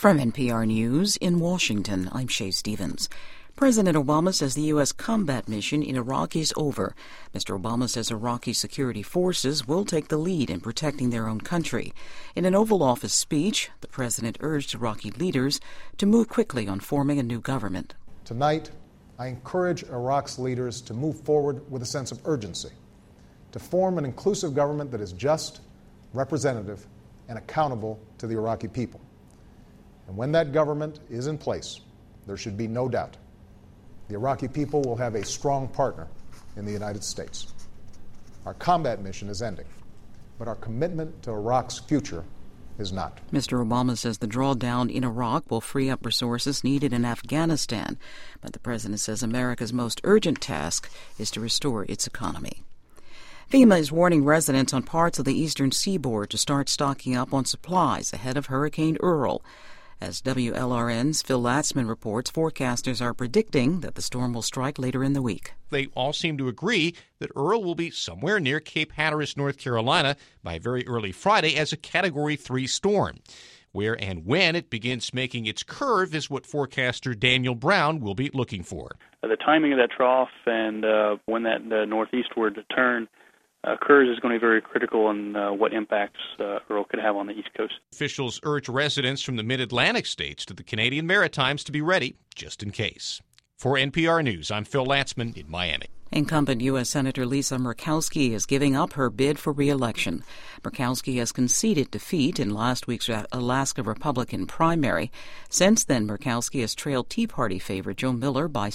From NPR News in Washington, I'm Shay Stevens. President Obama says the U.S. combat mission in Iraq is over. Mr. Obama says Iraqi security forces will take the lead in protecting their own country. In an Oval Office speech, the president urged Iraqi leaders to move quickly on forming a new government. Tonight, I encourage Iraq's leaders to move forward with a sense of urgency, to form an inclusive government that is just, representative, and accountable to the Iraqi people. And when that government is in place, there should be no doubt the Iraqi people will have a strong partner in the United States. Our combat mission is ending, but our commitment to Iraq's future is not. Mr. Obama says the drawdown in Iraq will free up resources needed in Afghanistan, but the president says America's most urgent task is to restore its economy. FEMA is warning residents on parts of the eastern seaboard to start stocking up on supplies ahead of Hurricane Earl. As WLRN's Phil Latzman reports, forecasters are predicting that the storm will strike later in the week. They all seem to agree that Earl will be somewhere near Cape Hatteras, North Carolina, by very early Friday as a Category 3 storm. Where and when it begins making its curve is what forecaster Daniel Brown will be looking for. The timing of that trough and when that northeastward turn occurs is going to be very critical on what impacts Earl could have on the East Coast. Officials urge residents from the mid-Atlantic states to the Canadian Maritimes to be ready, just in case. For NPR News, I'm Phil Latzman in Miami. Incumbent U.S. Senator Lisa Murkowski is giving up her bid for re-election. Murkowski has conceded defeat in last week's Alaska Republican primary. Since then, Murkowski has trailed Tea Party favorite Joe Miller by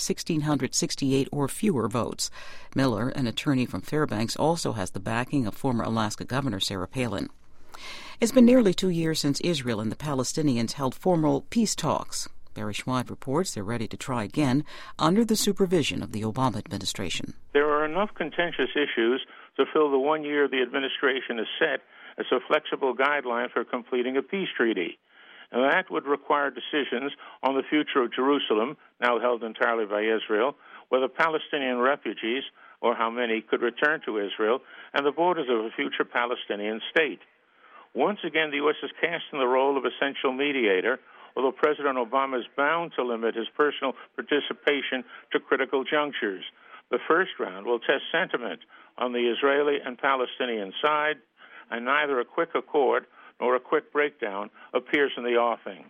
1,668 or fewer votes. Miller, an attorney from Fairbanks, also has the backing of former Alaska Governor Sarah Palin. It's been nearly 2 years since Israel and the Palestinians held formal peace talks. Barry Schweid reports they're ready to try again under the supervision of the Obama administration. There are enough contentious issues to fill the 1 year the administration has set as a flexible guideline for completing a peace treaty. And that would require decisions on the future of Jerusalem, now held entirely by Israel, whether Palestinian refugees, or how many, could return to Israel, and the borders of a future Palestinian state. Once again, the U.S. is cast in the role of essential mediator, although President Obama is bound to limit his personal participation to critical junctures. The first round will test sentiment on the Israeli and Palestinian side, and neither a quick accord nor a quick breakdown appears in the offing.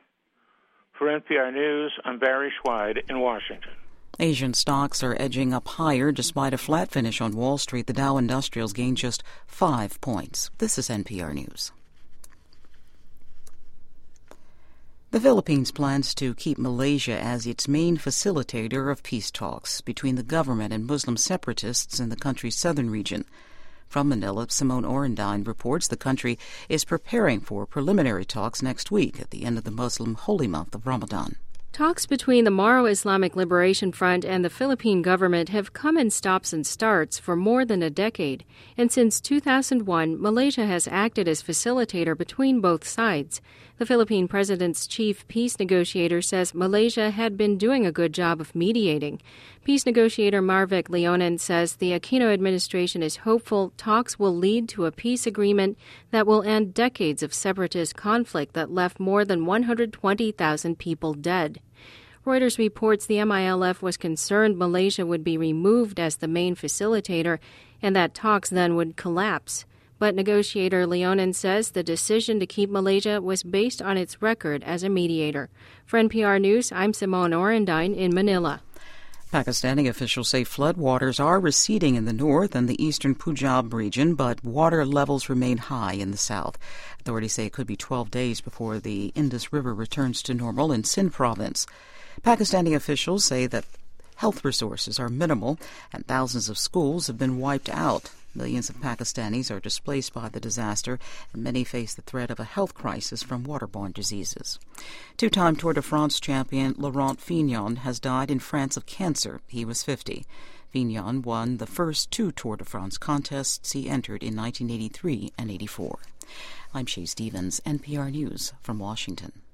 For NPR News, I'm Barry Schweid in Washington. Asian stocks are edging up higher despite a flat finish on Wall Street. The Dow Industrials gained just 5 points. This is NPR News. The Philippines plans to keep Malaysia as its main facilitator of peace talks between the government and Muslim separatists in the country's southern region. From Manila, Simone Orendine reports the country is preparing for preliminary talks next week at the end of the Muslim holy month of Ramadan. Talks between the Maro Islamic Liberation Front and the Philippine government have come in stops and starts for more than a decade, and since 2001, Malaysia has acted as facilitator between both sides. The Philippine president's chief peace negotiator says Malaysia had been doing a good job of mediating. Peace negotiator Marvic Leonen says the Aquino administration is hopeful talks will lead to a peace agreement that will end decades of separatist conflict that left more than 120,000 people dead. Reuters reports the MILF was concerned Malaysia would be removed as the main facilitator and that talks then would collapse. But negotiator Leonen says the decision to keep Malaysia was based on its record as a mediator. For NPR News, I'm Simone Orendine in Manila. Pakistani officials say floodwaters are receding in the north and the eastern Punjab region, but water levels remain high in the south. Authorities say it could be 12 days before the Indus River returns to normal in Sindh province. Pakistani officials say that health resources are minimal and thousands of schools have been wiped out. Millions of Pakistanis are displaced by the disaster, and many face the threat of a health crisis from waterborne diseases. Two-time Tour de France champion Laurent Fignon has died in France of cancer. He was 50. Fignon won the first 2 Tour de France contests he entered in 1983 and 84. I'm Shay Stevens, NPR News from Washington.